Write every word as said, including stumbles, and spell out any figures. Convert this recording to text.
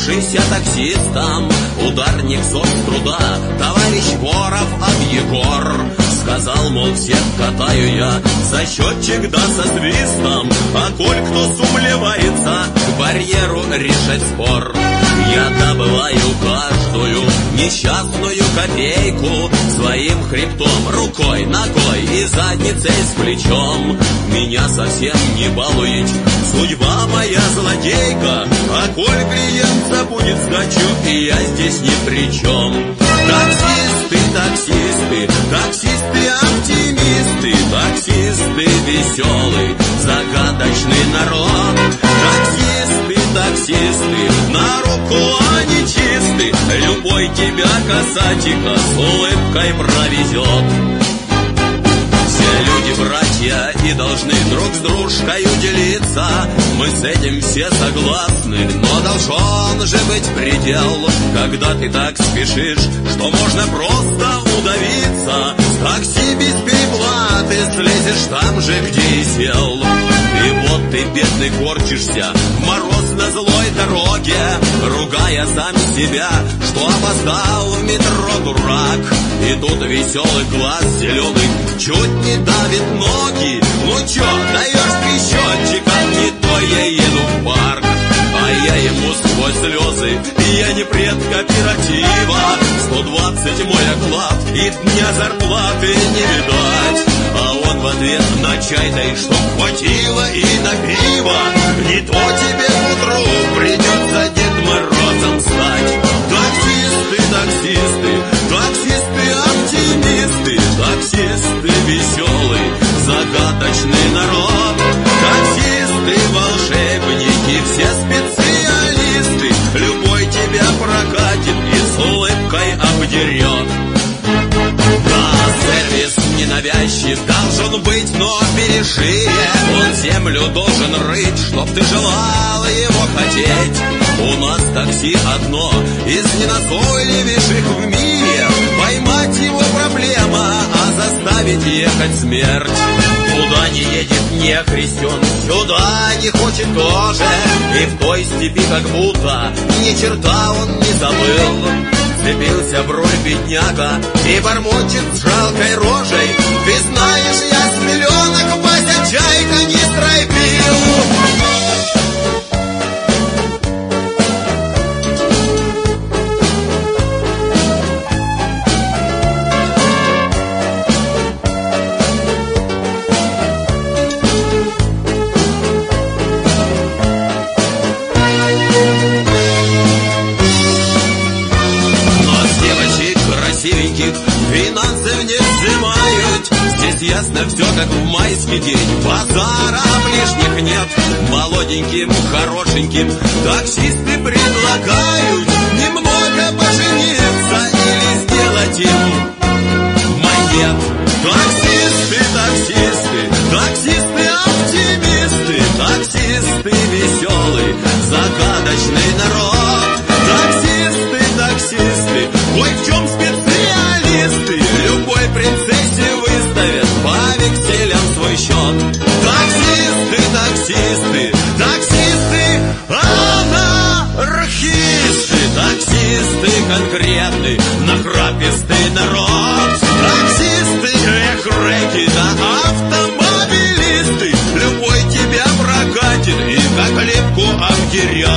Назвавшийся таксистом, ударник соцтруда, товарищ Воров от Егор. Сказал, мол, всех катаю я, за счетчик да со свистом. А коль кто сумлевается, к барьеру решать спор. Я добываю каждую несчастную копейку своим хребтом, рукой, ногой и задницей с плечом. Меня совсем не балует судьба моя злодейка, а коль клиент забудет сдачу, и я здесь ни при чем. Таксисты, таксисты, таксисты-оптимисты, таксисты веселый, загадочный народ. Таксисты, таксисты, на руку они чисты, любой тебя касатика с улыбкой провезет. Все люди братья и должны друг с дружкой делиться. Мы с этим все согласны, но должен же быть предел. Когда ты так спешишь, что можно просто удавиться, с такси без переплаты слезешь там же, где и сел. И вот ты, бедный, корчишься в морозно-злой дороге, ругая сам себя, что опоздал в метро, дурак. И тут веселый глаз зеленый чуть не давит ноги. Ну чё, даешь ты счетчик, а не то я еду в парк. А я ему сквозь слезы, я не предкооператива. Сто двадцать мой оклад, и дня зарплаты не видать. А он в ответ на чай, да и чтоб хватило и на пиво. Не то тебе к утру придется Дед Морозом стать. Таксисты, таксисты, таксисты-оптимисты, таксисты веселый, загадочный народ. Таксисты, волшебники, все специалисты, любой тебя прокатит и с улыбкой обдерет. Да, сервис ненавязчив должен быть, но бережи. Он землю должен рыть, чтоб ты желал его хотеть. У нас такси одно из неназойливейших в мире. Поймать его проблема, а заставить ехать смерть. Куда не едет не христиан, сюда не хочет тоже. И в той степи как будто ни черта он не забыл. Цепился в руль бедняга и бормочет с жалкой рожей: ты знаешь, я с миллионок Вася чай канистрой пил. Финансы вниз взимают. Здесь ясно все, как в майский день. Базара лишних нет. Молоденьким, хорошеньким таксисты предлагают немного пожениться или сделать им монет. Таксисты, таксисты, таксисты-оптимисты, таксисты веселый, загадочный народ. Таксисты, таксисты, ой, в чем специалисты, любой принцессе выставят по векселям свой счет. Таксисты, таксисты, таксисты, анархисты, таксисты конкретный, нахрапистый народ. Таксисты, эх-реки, да автомобилисты, любой тебя прокатит и как лепку обдерет.